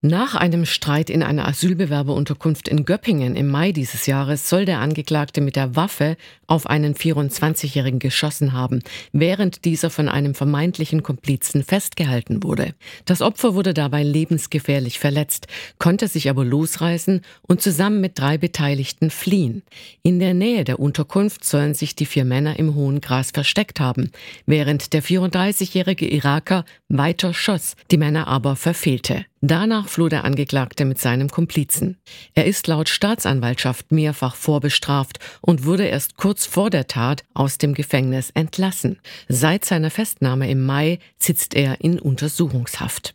Nach einem Streit in einer Asylbewerberunterkunft in Göppingen im Mai dieses Jahres soll der Angeklagte mit der Waffe auf einen 24-Jährigen geschossen haben, während dieser von einem vermeintlichen Komplizen festgehalten wurde. Das Opfer wurde dabei lebensgefährlich verletzt, konnte sich aber losreißen und zusammen mit 3 Beteiligten fliehen. In der Nähe der Unterkunft sollen sich die 4 Männer im hohen Gras versteckt haben, während der 34-jährige Iraker weiter schoss, die Männer aber verfehlte. Danach floh der Angeklagte mit seinem Komplizen. Er ist laut Staatsanwaltschaft mehrfach vorbestraft und wurde erst kurz vor der Tat aus dem Gefängnis entlassen. Seit seiner Festnahme im Mai sitzt er in Untersuchungshaft.